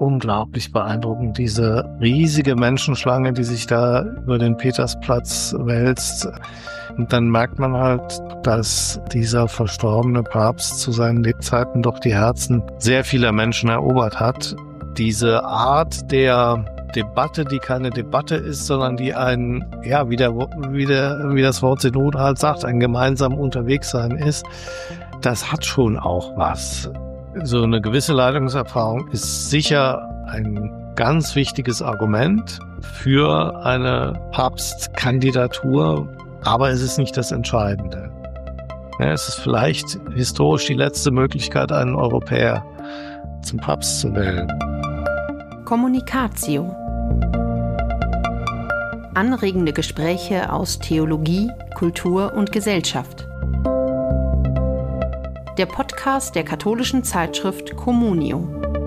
unglaublich beeindruckend. Diese riesige Menschenschlange, die sich da über den Petersplatz wälzt. Und dann merkt man halt, dass dieser verstorbene Papst zu seinen Lebzeiten doch die Herzen sehr vieler Menschen erobert hat. Diese Art der Debatte, die keine Debatte ist, sondern die ein, ja, wie das Wort Synod halt sagt, ein gemeinsam Unterwegssein ist, das hat schon auch was. So eine gewisse Leitungserfahrung ist sicher ein ganz wichtiges Argument für eine Papstkandidatur, aber es ist nicht das Entscheidende. Ja, es ist vielleicht historisch die letzte Möglichkeit, einen Europäer zum Papst zu wählen. Kommunikatio. Anregende Gespräche aus Theologie, Kultur und Gesellschaft. Der Podcast der katholischen Zeitschrift Communio.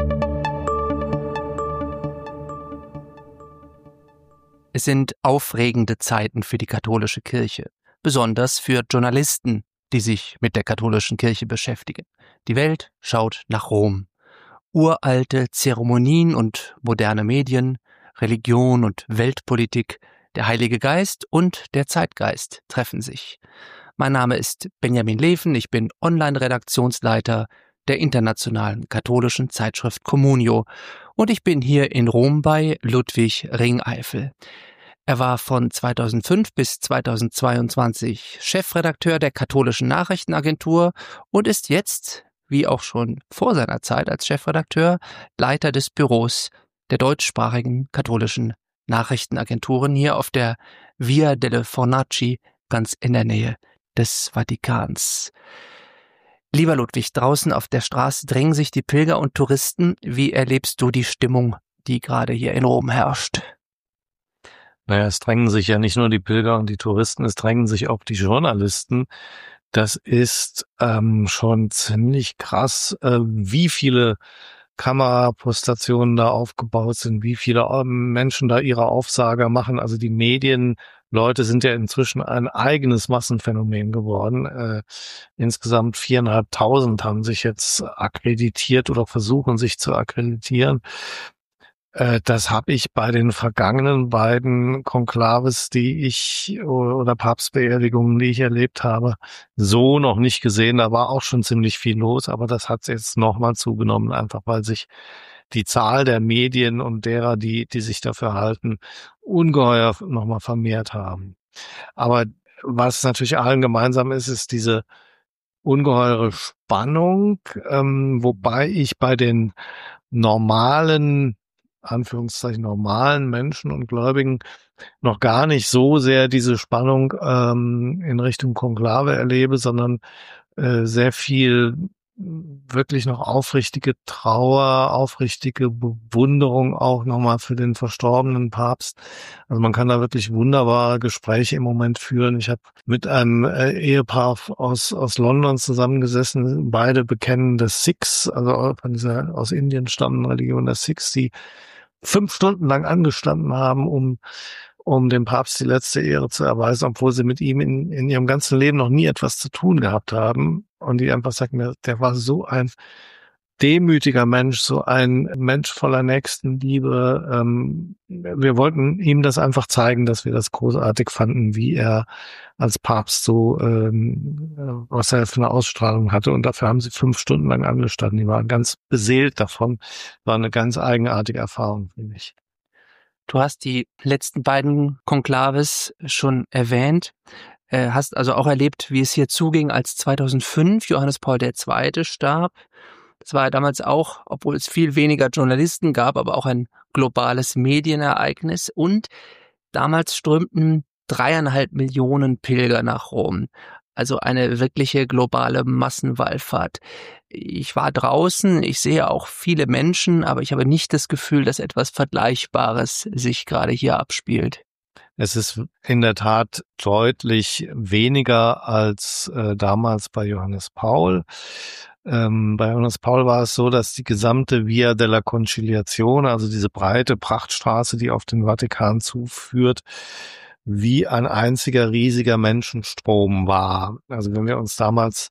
Es sind aufregende Zeiten für die katholische Kirche, besonders für Journalisten, die sich mit der katholischen Kirche beschäftigen. Die Welt schaut nach Rom. Uralte Zeremonien und moderne Medien, Religion und Weltpolitik, der Heilige Geist und der Zeitgeist treffen sich. Mein Name ist Benjamin Leven, ich bin Online-Redaktionsleiter der internationalen katholischen Zeitschrift Communio und ich bin hier in Rom bei Ludwig Ringeifel. Er war von 2005 bis 2022 Chefredakteur der Katholischen Nachrichtenagentur und ist jetzt, wie auch schon vor seiner Zeit als Chefredakteur, Leiter des Büros der deutschsprachigen katholischen Nachrichtenagenturen hier auf der Via delle Fornaci, ganz in der Nähe des Vatikans. Lieber Ludwig, draußen auf der Straße drängen sich die Pilger und Touristen. Wie erlebst du die Stimmung, die gerade hier in Rom herrscht? Naja, es drängen sich ja nicht nur die Pilger und die Touristen, es drängen sich auch die Journalisten. Das ist schon ziemlich krass, wie viele Kamerapostationen da aufgebaut sind, wie viele Menschen da ihre Aufsager machen. Also die Medienleute sind ja inzwischen ein eigenes Massenphänomen geworden. Insgesamt 4.500 haben sich jetzt akkreditiert oder versuchen sich zu akkreditieren. Das habe ich bei den vergangenen beiden Konklaves, oder Papstbeerdigungen, die ich erlebt habe, so noch nicht gesehen. Da war auch schon ziemlich viel los, aber das hat jetzt nochmal zugenommen, einfach weil sich die Zahl der Medien und derer, die sich dafür halten, ungeheuer nochmal vermehrt haben. Aber was natürlich allen gemeinsam ist diese ungeheure Spannung, wobei ich bei den Anführungszeichen normalen Menschen und Gläubigen noch gar nicht so sehr diese Spannung in Richtung Konklave erlebe, sondern sehr viel wirklich noch aufrichtige Trauer, aufrichtige Bewunderung auch nochmal für den verstorbenen Papst. Also man kann da wirklich wunderbare Gespräche im Moment führen. Ich habe mit einem Ehepaar aus London zusammengesessen, beide bekennen das Sikhs, also von dieser aus Indien stammenden Religion der Sikhs, die 5 Stunden lang angestanden haben, um dem Papst die letzte Ehre zu erweisen, obwohl sie mit ihm in ihrem ganzen Leben noch nie etwas zu tun gehabt haben. Und die einfach sagten, der war so ein demütiger Mensch, so ein Mensch voller Nächstenliebe. Wir wollten ihm das einfach zeigen, dass wir das großartig fanden, wie er als Papst so, was er für eine Ausstrahlung hatte. Und dafür haben sie 5 Stunden lang angestanden. Die waren ganz beseelt davon. War eine ganz eigenartige Erfahrung, finde ich. Du hast die letzten beiden Konklaves schon erwähnt, hast also auch erlebt, wie es hier zuging, als 2005 Johannes Paul II. Starb. Das war ja damals auch, obwohl es viel weniger Journalisten gab, aber auch ein globales Medienereignis. Und damals strömten 3,5 Millionen Pilger nach Rom. Also eine wirkliche globale Massenwallfahrt. Ich war draußen, ich sehe auch viele Menschen, aber ich habe nicht das Gefühl, dass etwas Vergleichbares sich gerade hier abspielt. Es ist in der Tat deutlich weniger als damals bei Johannes Paul. Bei Johannes Paul war es so, dass die gesamte Via della Conciliazione, also diese breite Prachtstraße, die auf den Vatikan zuführt, wie ein einziger riesiger Menschenstrom war. Also wenn wir uns damals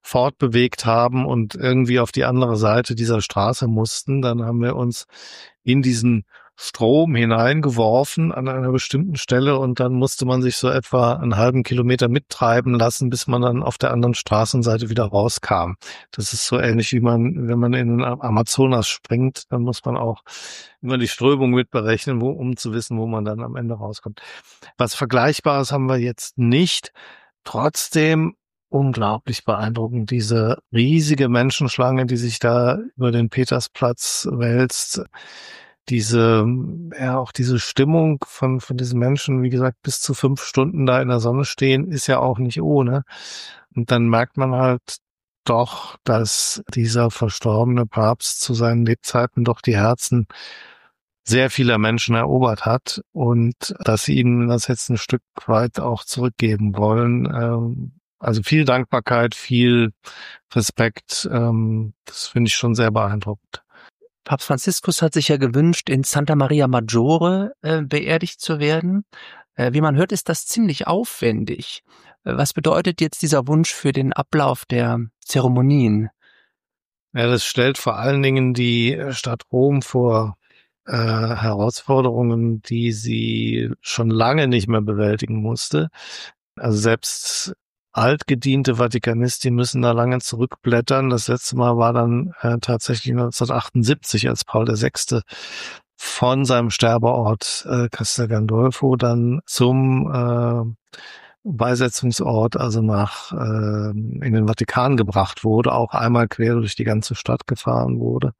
fortbewegt haben und irgendwie auf die andere Seite dieser Straße mussten. Dann haben wir uns in diesen Strom hineingeworfen an einer bestimmten Stelle und dann musste man sich so etwa einen halben Kilometer mittreiben lassen, bis man dann auf der anderen Straßenseite wieder rauskam. Das ist so ähnlich wie wenn man in den Amazonas springt, dann muss man auch immer die Strömung mitberechnen, um zu wissen, wo man dann am Ende rauskommt. Was Vergleichbares haben wir jetzt nicht. Trotzdem unglaublich beeindruckend, diese riesige Menschenschlange, die sich da über den Petersplatz wälzt. Auch diese Stimmung von diesen Menschen, wie gesagt, bis zu 5 Stunden da in der Sonne stehen, ist ja auch nicht ohne. Und dann merkt man halt doch, dass dieser verstorbene Papst zu seinen Lebzeiten doch die Herzen sehr vieler Menschen erobert hat und dass sie ihnen das jetzt ein Stück weit auch zurückgeben wollen. Also viel Dankbarkeit, viel Respekt, das finde ich schon sehr beeindruckend. Papst Franziskus hat sich ja gewünscht, in Santa Maria Maggiore beerdigt zu werden. Wie man hört, ist das ziemlich aufwendig. Was bedeutet jetzt dieser Wunsch für den Ablauf der Zeremonien? Ja, das stellt vor allen Dingen die Stadt Rom vor Herausforderungen, die sie schon lange nicht mehr bewältigen musste. Also selbst altgediente Vatikanisten müssen da lange zurückblättern. Das letzte Mal war dann tatsächlich 1978, als Paul VI. Von seinem Sterbeort Castel Gandolfo dann zum Beisetzungsort, also in den Vatikan gebracht wurde, auch einmal quer durch die ganze Stadt gefahren wurde.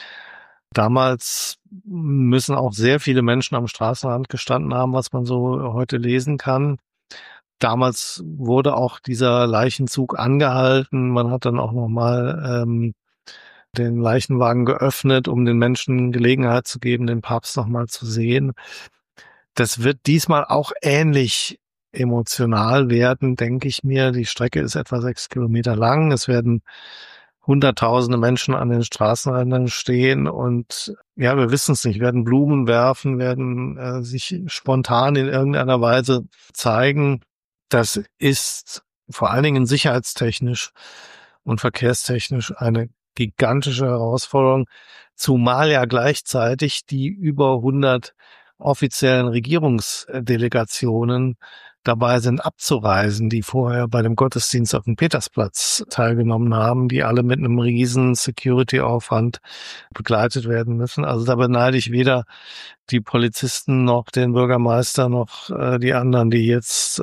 Damals müssen auch sehr viele Menschen am Straßenrand gestanden haben, was man so heute lesen kann. Damals wurde auch dieser Leichenzug angehalten. Man hat dann auch nochmal den Leichenwagen geöffnet, um den Menschen Gelegenheit zu geben, den Papst nochmal zu sehen. Das wird diesmal auch ähnlich emotional werden, denke ich mir. Die Strecke ist etwa 6 Kilometer lang. Es werden Hunderttausende Menschen an den Straßenrändern stehen und ja, wir wissen es nicht, werden Blumen werfen, werden sich spontan in irgendeiner Weise zeigen. Das ist vor allen Dingen sicherheitstechnisch und verkehrstechnisch eine gigantische Herausforderung, zumal ja gleichzeitig die über 100 offiziellen Regierungsdelegationen dabei sind abzureisen, die vorher bei dem Gottesdienst auf dem Petersplatz teilgenommen haben, die alle mit einem riesen Security-Aufwand begleitet werden müssen. Also da beneide ich weder die Polizisten noch den Bürgermeister noch die anderen, die jetzt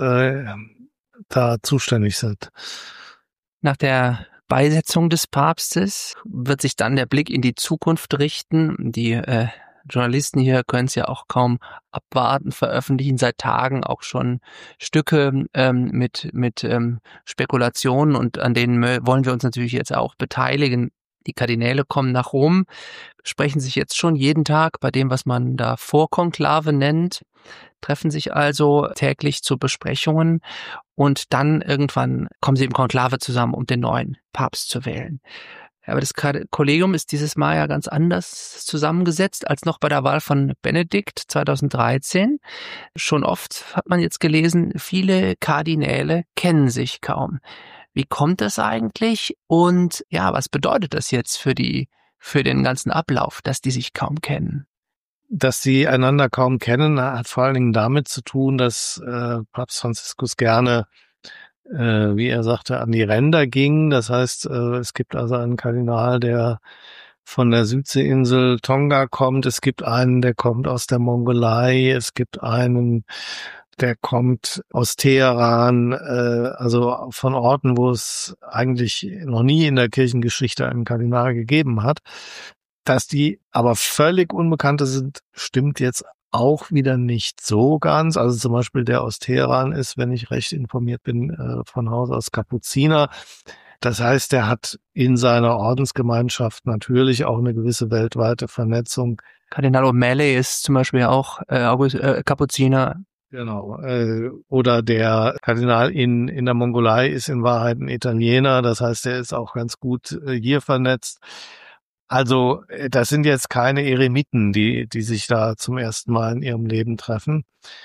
da zuständig sind. Nach der Beisetzung des Papstes wird sich dann der Blick in die Zukunft richten. Die Journalisten hier können es ja auch kaum abwarten, veröffentlichen seit Tagen auch schon Stücke mit Spekulationen und an denen wollen wir uns natürlich jetzt auch beteiligen. Die Kardinäle kommen nach Rom, sprechen sich jetzt schon jeden Tag bei dem, was man da Vorkonklave nennt, treffen sich also täglich zu Besprechungen und dann irgendwann kommen sie im Konklave zusammen, um den neuen Papst zu wählen. Aber das Kollegium ist dieses Mal ja ganz anders zusammengesetzt als noch bei der Wahl von Benedikt 2013. Schon oft hat man jetzt gelesen, viele Kardinäle kennen sich kaum. Wie kommt das eigentlich? Und ja, was bedeutet das jetzt für den ganzen Ablauf, dass die sich kaum kennen? Dass sie einander kaum kennen, hat vor allen Dingen damit zu tun, dass Papst Franziskus gerne wie er sagte, an die Ränder ging. Das heißt, es gibt also einen Kardinal, der von der Südseeinsel Tonga kommt. Es gibt einen, der kommt aus der Mongolei. Es gibt einen, der kommt aus Teheran, also von Orten, wo es eigentlich noch nie in der Kirchengeschichte einen Kardinal gegeben hat. Dass die aber völlig Unbekannte sind, stimmt jetzt auch wieder nicht so ganz. Also zum Beispiel der aus Teheran ist, wenn ich recht informiert bin, von Haus aus Kapuziner. Das heißt, er hat in seiner Ordensgemeinschaft natürlich auch eine gewisse weltweite Vernetzung. Kardinal O'Malley ist zum Beispiel auch Kapuziner. Genau. Oder der Kardinal in der Mongolei ist in Wahrheit ein Italiener. Das heißt, er ist auch ganz gut hier vernetzt. Also das sind jetzt keine Eremiten, die sich da zum ersten Mal in ihrem Leben treffen.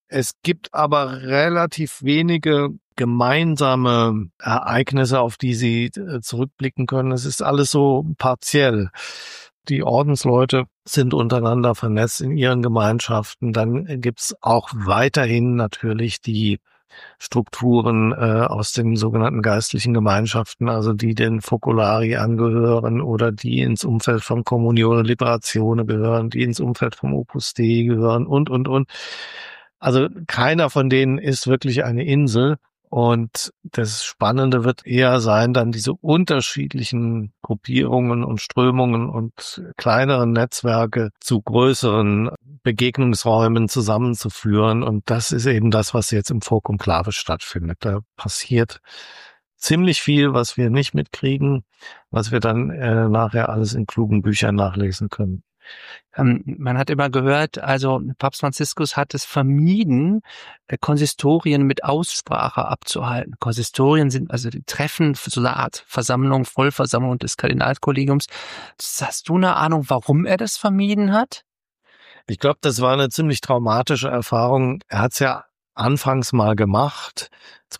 Es gibt aber relativ wenige gemeinsame Ereignisse, auf die sie zurückblicken können. Es ist alles so partiell. Die Ordensleute sind untereinander vernetzt in ihren Gemeinschaften. Dann gibt's auch weiterhin natürlich die Strukturen aus den sogenannten geistlichen Gemeinschaften, also die den Focolari angehören oder die ins Umfeld von Communione Liberazione gehören, die ins Umfeld vom Opus Dei gehören und. Also keiner von denen ist wirklich eine Insel. Und das Spannende wird eher sein, dann diese unterschiedlichen Gruppierungen und Strömungen und kleineren Netzwerke zu größeren Begegnungsräumen zusammenzuführen. Und das ist eben das, was jetzt im Forum Clave stattfindet. Da passiert ziemlich viel, was wir nicht mitkriegen, was wir dann nachher alles in klugen Büchern nachlesen können. Man hat immer gehört, also Papst Franziskus hat es vermieden, Konsistorien mit Aussprache abzuhalten. Konsistorien sind also die Treffen, so eine Art Versammlung, Vollversammlung des Kardinalskollegiums. Hast du eine Ahnung, warum er das vermieden hat? Ich glaube, das war eine ziemlich traumatische Erfahrung. Er hat es ja anfangs mal gemacht,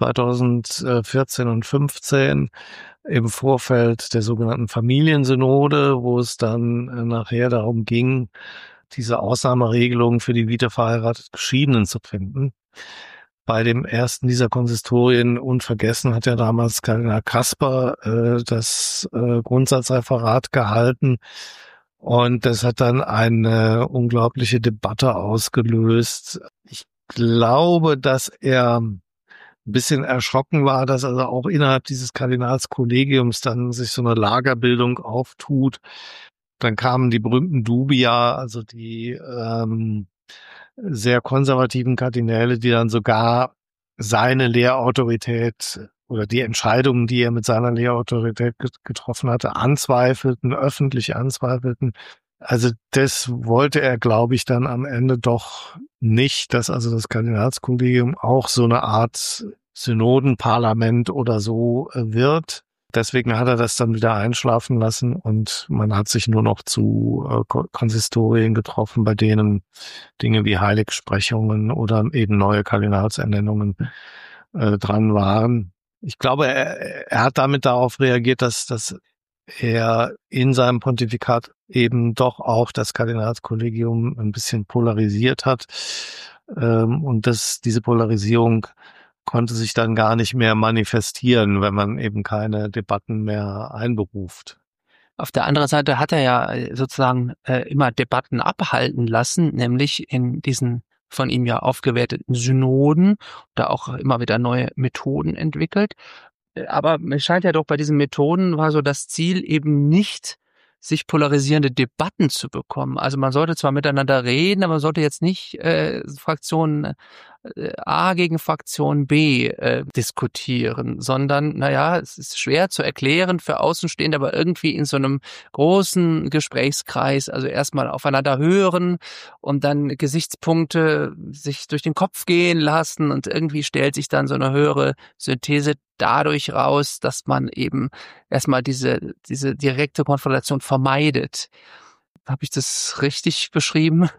2014 und 15 im Vorfeld der sogenannten Familiensynode, wo es dann nachher darum ging, diese Ausnahmeregelung für die wiederverheiratet Geschiedenen zu finden. Bei dem ersten dieser Konsistorien, unvergessen, hat ja damals Kardinal Kasper das Grundsatzreferat gehalten. Und das hat dann eine unglaubliche Debatte ausgelöst. Ich glaube, dass er ein bisschen erschrocken war, dass also auch innerhalb dieses Kardinalskollegiums dann sich so eine Lagerbildung auftut. Dann kamen die berühmten Dubia, also die sehr konservativen Kardinäle, die dann sogar seine Lehrautorität oder die Entscheidungen, die er mit seiner Lehrautorität getroffen hatte, öffentlich anzweifelten. Also das wollte er, glaube ich, dann am Ende doch nicht, dass also das Kardinalskollegium auch so eine Art Synodenparlament oder so wird. Deswegen hat er das dann wieder einschlafen lassen und man hat sich nur noch zu Konsistorien getroffen, bei denen Dinge wie Heiligsprechungen oder eben neue Kardinalsernennungen dran waren. Ich glaube, er hat damit darauf reagiert, dass er in seinem Pontifikat eben doch auch das Kardinalskollegium ein bisschen polarisiert hat. Und diese Polarisierung konnte sich dann gar nicht mehr manifestieren, wenn man eben keine Debatten mehr einberuft. Auf der anderen Seite hat er ja sozusagen immer Debatten abhalten lassen, nämlich in diesen von ihm ja aufgewerteten Synoden, da auch immer wieder neue Methoden entwickelt. Aber es scheint ja doch bei diesen Methoden war so das Ziel eben nicht, sich polarisierende Debatten zu bekommen. Also man sollte zwar miteinander reden, aber man sollte jetzt nicht Fraktion A gegen Fraktion B diskutieren, sondern, naja, es ist schwer zu erklären für Außenstehende, aber irgendwie in so einem großen Gesprächskreis, also erstmal aufeinander hören und dann Gesichtspunkte sich durch den Kopf gehen lassen und irgendwie stellt sich dann so eine höhere Synthese dadurch raus, dass man eben erstmal diese direkte Konfrontation vermeidet. Habe ich das richtig beschrieben?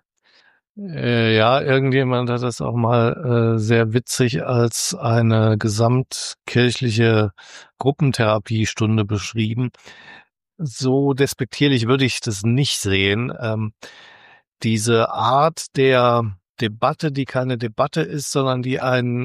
Ja, irgendjemand hat das auch mal sehr witzig als eine gesamtkirchliche Gruppentherapiestunde beschrieben. So despektierlich würde ich das nicht sehen. Diese Art der Debatte, die keine Debatte ist, sondern die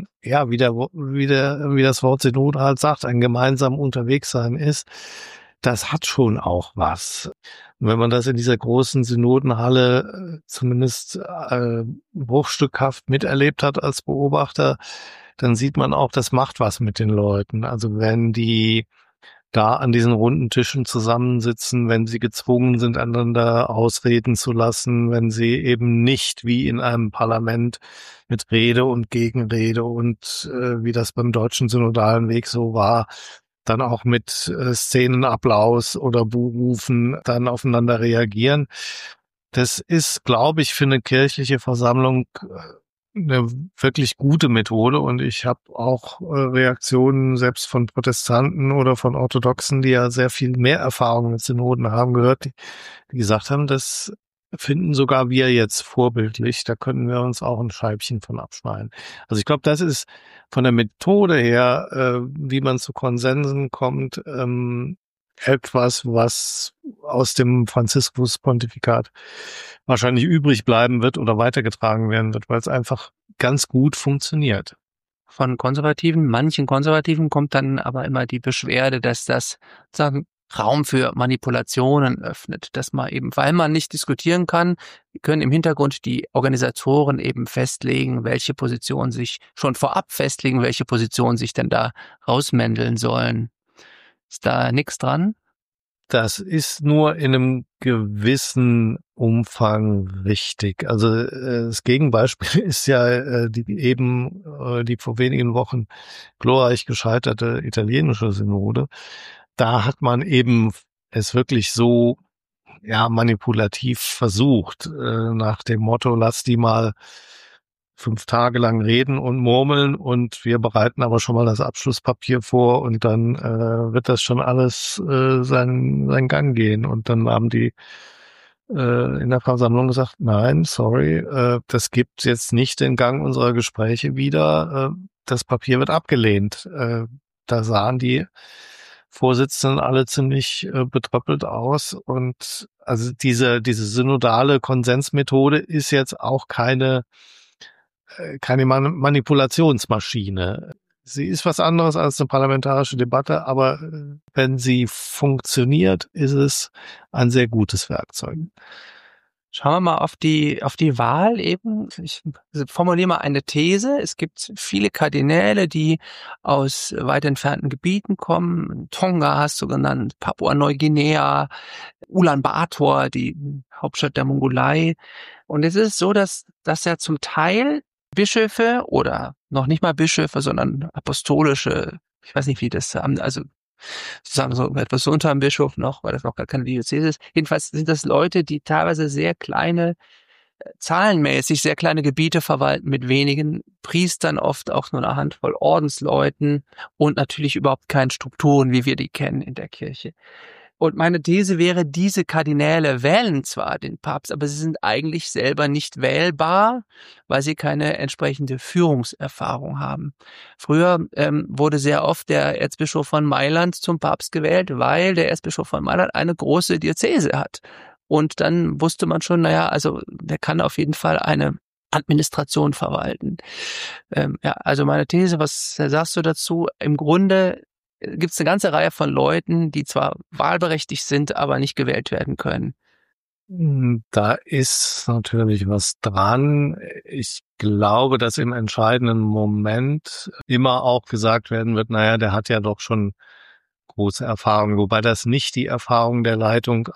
wie das Wort Synode halt sagt, ein gemeinsam Unterwegssein ist, das hat schon auch was. Und wenn man das in dieser großen Synodenhalle zumindest bruchstückhaft miterlebt hat als Beobachter, dann sieht man auch, das macht was mit den Leuten. Also wenn die da an diesen runden Tischen zusammensitzen, wenn sie gezwungen sind, einander ausreden zu lassen, wenn sie eben nicht wie in einem Parlament mit Rede und Gegenrede und wie das beim deutschen synodalen Weg so war, dann auch mit Szenenapplaus oder Buhrufen dann aufeinander reagieren. Das ist, glaube ich, für eine kirchliche Versammlung eine wirklich gute Methode und ich habe auch Reaktionen selbst von Protestanten oder von Orthodoxen, die ja sehr viel mehr Erfahrung mit Synoden haben, gehört, die gesagt haben, das finden sogar wir jetzt vorbildlich. Da können wir uns auch ein Scheibchen von abschneiden. Also ich glaube, das ist von der Methode her, wie man zu Konsensen kommt, etwas, was aus dem Franziskus-Pontifikat wahrscheinlich übrig bleiben wird oder weitergetragen werden wird, weil es einfach ganz gut funktioniert. Von manchen Konservativen kommt dann aber immer die Beschwerde, dass das sozusagen Raum für Manipulationen öffnet, dass man eben, weil man nicht diskutieren kann, können im Hintergrund die Organisatoren eben festlegen, welche Positionen sich schon vorab festlegen, welche Positionen sich denn da rausmändeln sollen. Ist da nichts dran? Das ist nur in einem gewissen Umfang richtig. Also das Gegenbeispiel ist ja die vor wenigen Wochen glorreich gescheiterte italienische Synode. Da hat man eben es wirklich so manipulativ versucht, nach dem Motto, lass die mal 5 Tage lang reden und murmeln und wir bereiten aber schon mal das Abschlusspapier vor und dann wird das schon alles seinen Gang gehen. Und dann haben die in der Versammlung gesagt, nein, sorry, das gibt jetzt nicht den Gang unserer Gespräche wieder. Das Papier wird abgelehnt. Da sahen die Vorsitzenden alle ziemlich betröppelt aus. Und also diese synodale Konsensmethode ist jetzt auch keine Manipulationsmaschine. Sie ist was anderes als eine parlamentarische Debatte, aber wenn sie funktioniert, ist es ein sehr gutes Werkzeug. Schauen wir mal auf die Wahl eben. Ich formuliere mal eine These. Es gibt viele Kardinäle, die aus weit entfernten Gebieten kommen. Tonga hast du genannt, Papua-Neuguinea, Ulaanbaatar, die Hauptstadt der Mongolei. Und es ist so, dass ja zum Teil Bischöfe oder noch nicht mal Bischöfe, sondern apostolische, ich weiß nicht, wie das haben, also sozusagen so etwas so unter dem Bischof noch, weil das noch gar keine Diözese ist. Jedenfalls sind das Leute, die teilweise zahlenmäßig sehr kleine Gebiete verwalten mit wenigen Priestern, oft auch nur eine Handvoll Ordensleuten und natürlich überhaupt keine Strukturen, wie wir die kennen in der Kirche. Und meine These wäre, diese Kardinäle wählen zwar den Papst, aber sie sind eigentlich selber nicht wählbar, weil sie keine entsprechende Führungserfahrung haben. Früher wurde sehr oft der Erzbischof von Mailand zum Papst gewählt, weil der Erzbischof von Mailand eine große Diözese hat. Und dann wusste man schon, also der kann auf jeden Fall eine Administration verwalten. Also meine These, was sagst du dazu? Im Grunde gibt es eine ganze Reihe von Leuten, die zwar wahlberechtigt sind, aber nicht gewählt werden können. Da ist natürlich was dran. Ich glaube, dass im entscheidenden Moment immer auch gesagt werden wird, der hat ja doch schon große Erfahrung, wobei das nicht die Erfahrung der Leitung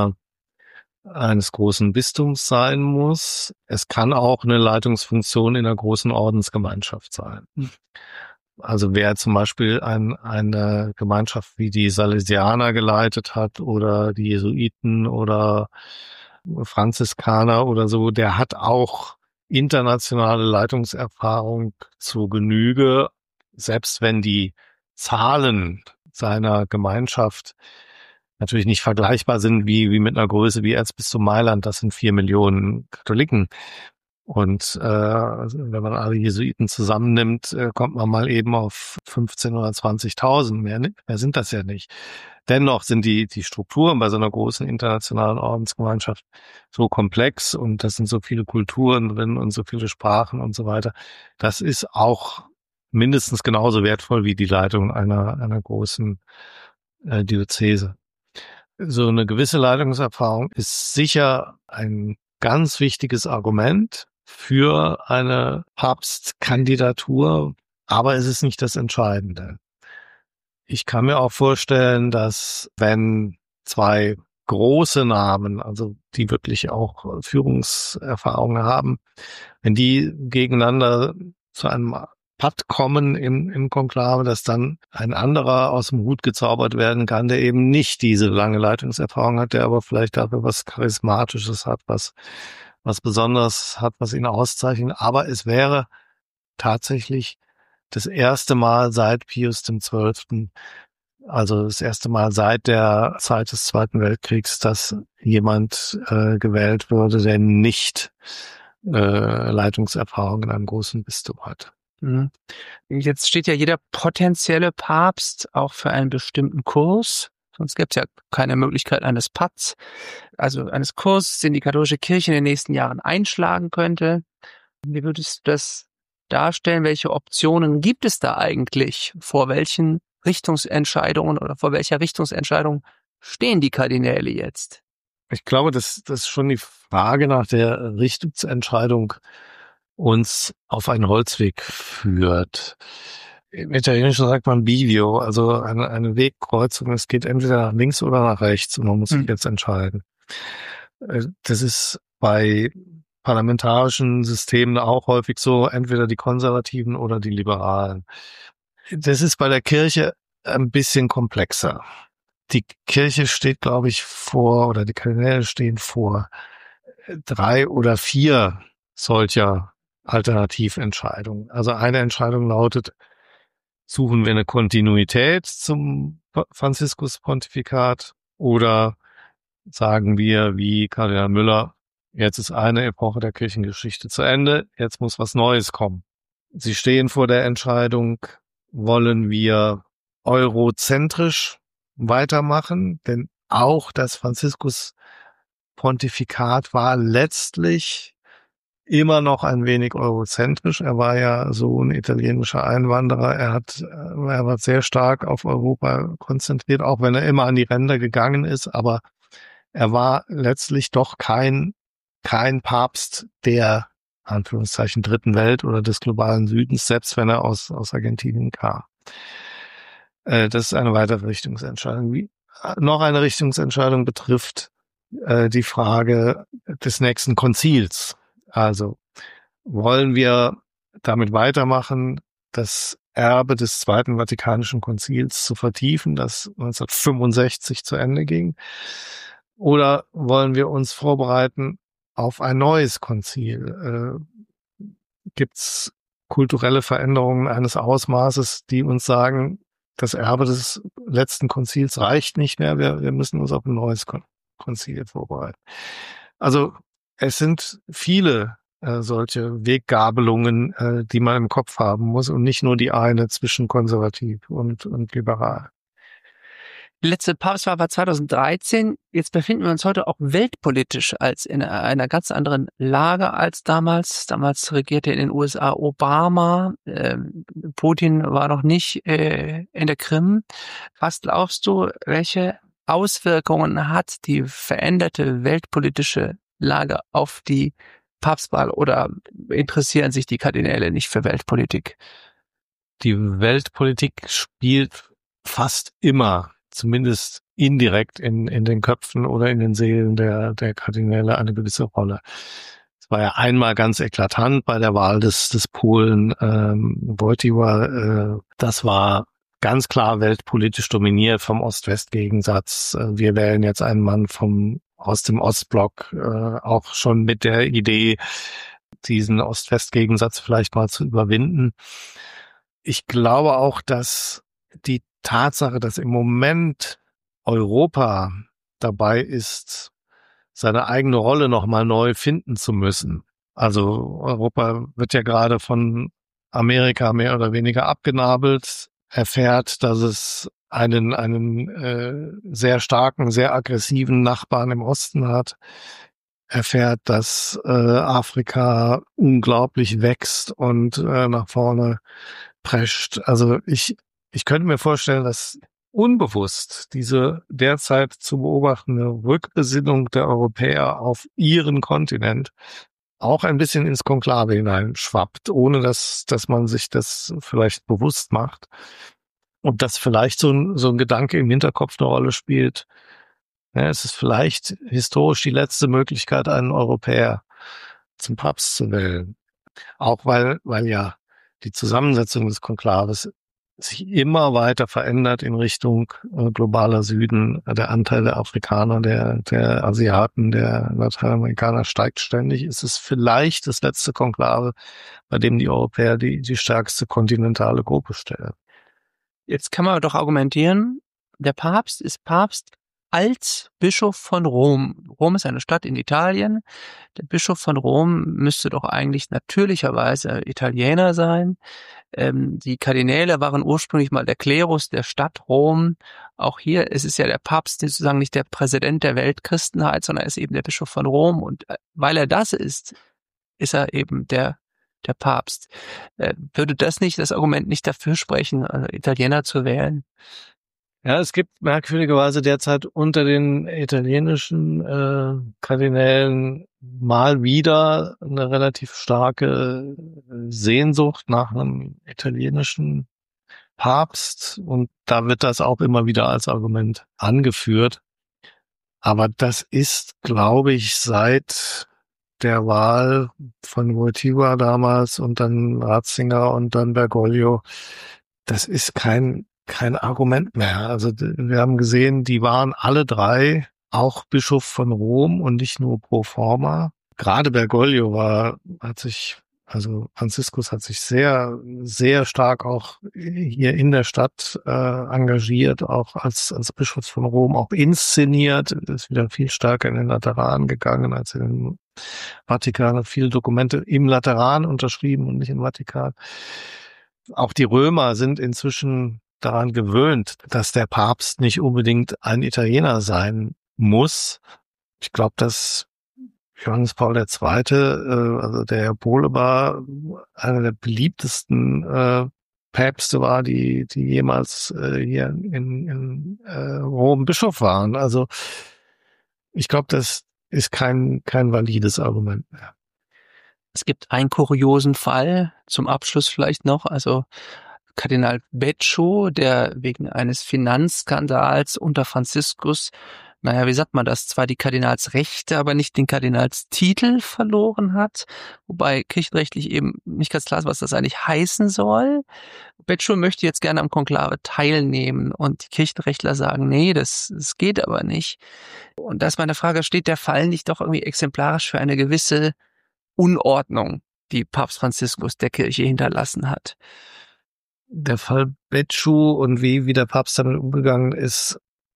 eines großen Bistums sein muss. Es kann auch eine Leitungsfunktion in einer großen Ordensgemeinschaft sein. Also wer zum Beispiel eine Gemeinschaft wie die Salesianer geleitet hat oder die Jesuiten oder Franziskaner oder so, der hat auch internationale Leitungserfahrung zu Genüge, selbst wenn die Zahlen seiner Gemeinschaft natürlich nicht vergleichbar sind wie mit einer Größe wie Erzbistum Mailand. Das sind 4 Millionen Katholiken. Und wenn man alle Jesuiten zusammennimmt, kommt man mal eben auf 15.000 oder 20.000. Mehr sind das ja nicht. Dennoch sind die Strukturen bei so einer großen internationalen Ordensgemeinschaft so komplex und das sind so viele Kulturen drin und so viele Sprachen und so weiter. Das ist auch mindestens genauso wertvoll wie die Leitung einer großen Diözese. So eine gewisse Leitungserfahrung ist sicher ein ganz wichtiges Argument für eine Papstkandidatur, aber es ist nicht das Entscheidende. Ich kann mir auch vorstellen, dass wenn 2 große Namen, also die wirklich auch Führungserfahrung haben, wenn die gegeneinander zu einem Patt kommen im Konklave, dass dann ein anderer aus dem Hut gezaubert werden kann, der eben nicht diese lange Leitungserfahrung hat, der aber vielleicht dafür was Charismatisches hat, was Besonderes hat, was ihn auszeichnet. Aber es wäre tatsächlich das erste Mal seit Pius XII., Also das erste Mal seit der Zeit des Zweiten Weltkriegs, dass jemand gewählt würde, der nicht Leitungserfahrung in einem großen Bistum hat. Mhm. Jetzt steht ja jeder potenzielle Papst auch für einen bestimmten Kurs. Sonst gäbe es ja keine Möglichkeit eines PATs, also eines Kurses, den die katholische Kirche in den nächsten Jahren einschlagen könnte. Wie würdest du das darstellen? Welche Optionen gibt es da eigentlich? Vor welchen Richtungsentscheidungen oder vor welcher Richtungsentscheidung stehen die Kardinäle jetzt? Ich glaube, dass schon die Frage nach der Richtungsentscheidung uns auf einen Holzweg führt. Im Italienischen sagt man Bivio, also eine Wegkreuzung. Es geht entweder nach links oder nach rechts und man muss sich jetzt entscheiden. Das ist bei parlamentarischen Systemen auch häufig so, entweder die Konservativen oder die Liberalen. Das ist bei der Kirche ein bisschen komplexer. Die Kirche steht, glaube ich, oder die Kardinäle stehen vor 3 oder 4 solcher Alternativentscheidungen. Also eine Entscheidung lautet, suchen wir eine Kontinuität zum Franziskus-Pontifikat oder sagen wir, wie Kardinal Müller, jetzt ist eine Epoche der Kirchengeschichte zu Ende, jetzt muss was Neues kommen. Sie stehen vor der Entscheidung, wollen wir eurozentrisch weitermachen, denn auch das Franziskus-Pontifikat war letztlich immer noch ein wenig eurozentrisch. Er war ja so ein italienischer Einwanderer. Er war sehr stark auf Europa konzentriert, auch wenn er immer an die Ränder gegangen ist. Aber er war letztlich doch kein Papst der, Anführungszeichen, dritten Welt oder des globalen Südens, selbst wenn er aus Argentinien kam. Das ist eine weitere Richtungsentscheidung. Noch eine Richtungsentscheidung betrifft die Frage des nächsten Konzils. Also wollen wir damit weitermachen, das Erbe des Zweiten Vatikanischen Konzils zu vertiefen, das 1965 zu Ende ging? Oder wollen wir uns vorbereiten auf ein neues Konzil? Gibt's kulturelle Veränderungen eines Ausmaßes, die uns sagen, das Erbe des letzten Konzils reicht nicht mehr, wir müssen uns auf ein neues Konzil vorbereiten. Also es sind viele solche Weggabelungen, die man im Kopf haben muss und nicht nur die eine zwischen konservativ und liberal. Die letzte Papstwahl war 2013. Jetzt befinden wir uns heute auch weltpolitisch als in einer ganz anderen Lage als damals. Damals regierte in den USA Obama. Putin war noch nicht in der Krim. Was glaubst du, welche Auswirkungen hat die veränderte weltpolitische Lage auf die Papstwahl, oder interessieren sich die Kardinäle nicht für Weltpolitik? Die Weltpolitik spielt fast immer, zumindest indirekt in den Köpfen oder in den Seelen der Kardinäle eine gewisse Rolle. Es war ja einmal ganz eklatant bei der Wahl des Polen Wojtyła. Das war ganz klar weltpolitisch dominiert vom Ost-West-Gegensatz. Wir wählen jetzt einen Mann aus dem Ostblock, auch schon mit der Idee, diesen Ost-West-Gegensatz vielleicht mal zu überwinden. Ich glaube auch, dass die Tatsache, dass im Moment Europa dabei ist, seine eigene Rolle nochmal neu finden zu müssen. Also Europa wird ja gerade von Amerika mehr oder weniger abgenabelt, erfährt, dass es einen sehr starken, sehr aggressiven Nachbarn im Osten hat, erfährt, dass Afrika unglaublich wächst und nach vorne prescht. Also ich könnte mir vorstellen, dass unbewusst diese derzeit zu beobachtende Rückbesinnung der Europäer auf ihren Kontinent auch ein bisschen ins Konklave hineinschwappt, ohne dass man sich das vielleicht bewusst macht. Und dass vielleicht so ein Gedanke im Hinterkopf eine Rolle spielt. Ja, es ist vielleicht historisch die letzte Möglichkeit, einen Europäer zum Papst zu wählen. Auch weil ja die Zusammensetzung des Konklaves sich immer weiter verändert in Richtung globaler Süden. Der Anteil der Afrikaner, der Asiaten, der Lateinamerikaner steigt ständig. Es ist vielleicht das letzte Konklave, bei dem die Europäer die stärkste kontinentale Gruppe stellen. Jetzt kann man doch argumentieren, Der Papst ist Papst als Bischof von Rom. Rom ist eine Stadt in Italien. Der Bischof von Rom müsste doch eigentlich natürlicherweise Italiener sein. Die Kardinäle waren ursprünglich mal der Klerus der Stadt Rom. Auch hier ist es ja der Papst sozusagen nicht der Präsident der Weltchristenheit, sondern er ist eben der Bischof von Rom. Und weil er das ist er eben der Papst. Würde das Argument nicht dafür sprechen, Italiener zu wählen? Ja, es gibt merkwürdigerweise derzeit unter den italienischen Kardinälen mal wieder eine relativ starke Sehnsucht nach einem italienischen Papst, und da wird das auch immer wieder als Argument angeführt. Aber das ist, glaube ich, seit der Wahl von Wojtyła damals und dann Ratzinger und dann Bergoglio, das ist kein Argument mehr. Also wir haben gesehen, die waren alle drei auch Bischof von Rom und nicht nur pro forma. Gerade Bergoglio Franziskus hat sich sehr, sehr stark auch hier in der Stadt engagiert, auch als Bischof von Rom, auch inszeniert, ist wieder viel stärker in den Lateran gegangen als in den Vatikan, hat viele Dokumente im Lateran unterschrieben und nicht im Vatikan. Auch die Römer sind inzwischen daran gewöhnt, dass der Papst nicht unbedingt ein Italiener sein muss. Ich glaube, dass Johannes Paul II., also der Herr Pole, war einer der beliebtesten Päpste war, die jemals hier in Rom Bischof waren. Also ich glaube, das ist kein valides Argument mehr. Es gibt einen kuriosen Fall, zum Abschluss vielleicht noch, also Kardinal Becciu, der wegen eines Finanzskandals unter Franziskus, wie sagt man das, zwar die Kardinalsrechte, aber nicht den Kardinalstitel verloren hat, wobei kirchenrechtlich eben nicht ganz klar ist, was das eigentlich heißen soll. Becciu möchte jetzt gerne am Konklave teilnehmen und die Kirchenrechtler sagen, nee, das geht aber nicht. Und da ist meine Frage, steht der Fall nicht doch irgendwie exemplarisch für eine gewisse Unordnung, die Papst Franziskus der Kirche hinterlassen hat? Der Fall Becciu und wie der Papst damit umgegangen ist,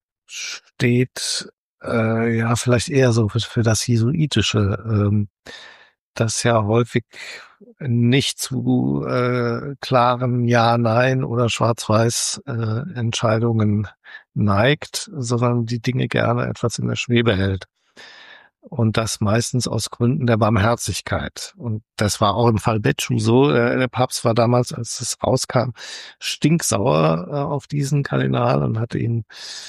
steht vielleicht eher so für das Jesuitische, das ja häufig nicht zu klaren Ja-Nein oder Schwarz-Weiß Entscheidungen neigt, sondern die Dinge gerne etwas in der Schwebe hält. Und das meistens aus Gründen der Barmherzigkeit. Und das war auch im Fall Becciu so. Der Papst war damals, als es rauskam, stinksauer auf diesen Kardinal und hatte ihn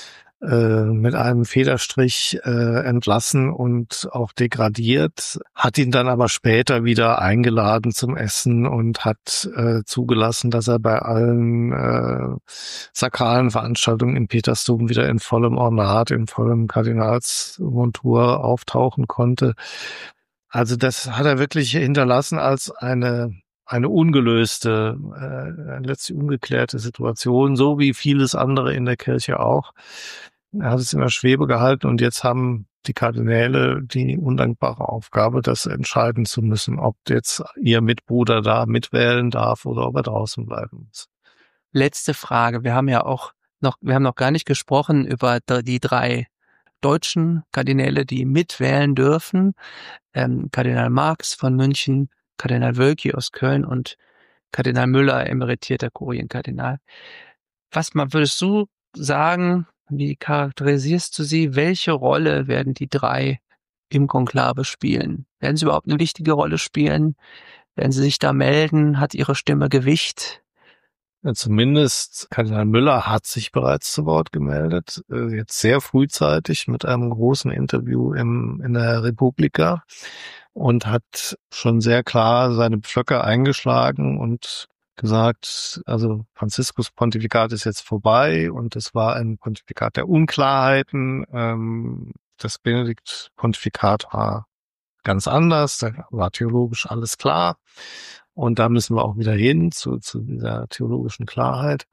mit einem Federstrich entlassen und auch degradiert, hat ihn dann aber später wieder eingeladen zum Essen und hat zugelassen, dass er bei allen sakralen Veranstaltungen im Petersdom wieder in vollem Ornat, in vollem Kardinalsmontur auftauchen konnte. Also das hat er wirklich hinterlassen als eine ungelöste, letztlich ungeklärte Situation, so wie vieles andere in der Kirche auch. Er hat es in der Schwebe gehalten und jetzt haben die Kardinäle die undankbare Aufgabe, das entscheiden zu müssen, ob jetzt ihr Mitbruder da mitwählen darf oder ob er draußen bleiben muss. Letzte Frage. Wir haben noch gar nicht gesprochen über die 3 deutschen Kardinäle, die mitwählen dürfen. Kardinal Marx von München, Kardinal Wölki aus Köln und Kardinal Müller, emeritierter Kurienkardinal. Würdest du sagen, wie charakterisierst du sie? Welche Rolle werden die 3 im Konklave spielen? Werden sie überhaupt eine wichtige Rolle spielen? Werden sie sich da melden? Hat ihre Stimme Gewicht? Ja, zumindest Kardinal Müller hat sich bereits zu Wort gemeldet, jetzt sehr frühzeitig mit einem großen Interview in der Republika und hat schon sehr klar seine Pflöcke eingeschlagen und gesagt, also Franziskus Pontifikat ist jetzt vorbei und es war ein Pontifikat der Unklarheiten. Das Benedikt Pontifikat war ganz anders, da war theologisch alles klar und da müssen wir auch wieder hin zu dieser theologischen Klarheit.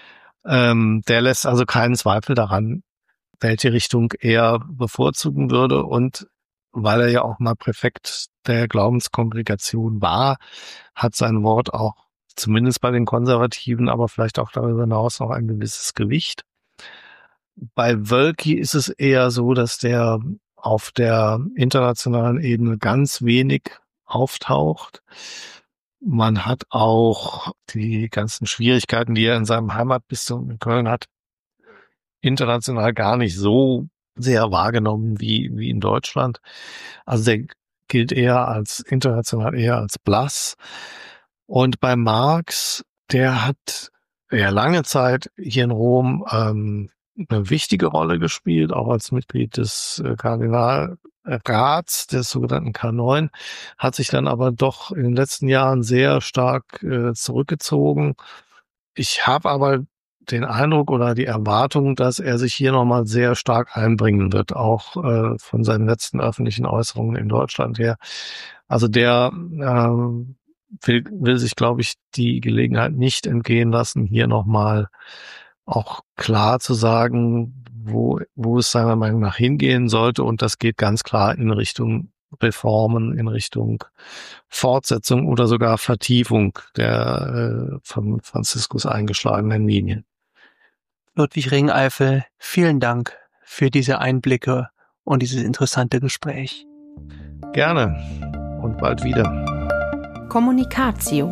Der lässt also keinen Zweifel daran, welche Richtung er bevorzugen würde, und weil er ja auch mal Präfekt der Glaubenskongregation war, hat sein Wort auch zumindest bei den Konservativen, aber vielleicht auch darüber hinaus noch ein gewisses Gewicht. Bei Wölki ist es eher so, dass der auf der internationalen Ebene ganz wenig auftaucht. Man hat auch die ganzen Schwierigkeiten, die er in seinem Heimatbistum in Köln hat, international gar nicht so sehr wahrgenommen wie in Deutschland. Also der gilt international eher als blass. Und bei Marx, der hat ja lange Zeit hier in Rom eine wichtige Rolle gespielt, auch als Mitglied des Kardinalrats, des sogenannten K9, hat sich dann aber doch in den letzten Jahren sehr stark zurückgezogen. Ich habe aber den Eindruck oder die Erwartung, dass er sich hier nochmal sehr stark einbringen wird, auch von seinen letzten öffentlichen Äußerungen in Deutschland her. Also der will sich, glaube ich, die Gelegenheit nicht entgehen lassen, hier nochmal auch klar zu sagen, wo es seiner Meinung nach hingehen sollte. Und das geht ganz klar in Richtung Reformen, in Richtung Fortsetzung oder sogar Vertiefung der von Franziskus eingeschlagenen Linie. Ludwig Ringeifel, vielen Dank für diese Einblicke und dieses interessante Gespräch. Gerne und bald wieder. Kommunikatio.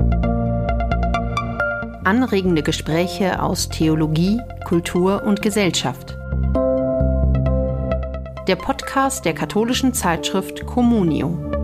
Anregende Gespräche aus Theologie, Kultur und Gesellschaft. Der Podcast der katholischen Zeitschrift Communio.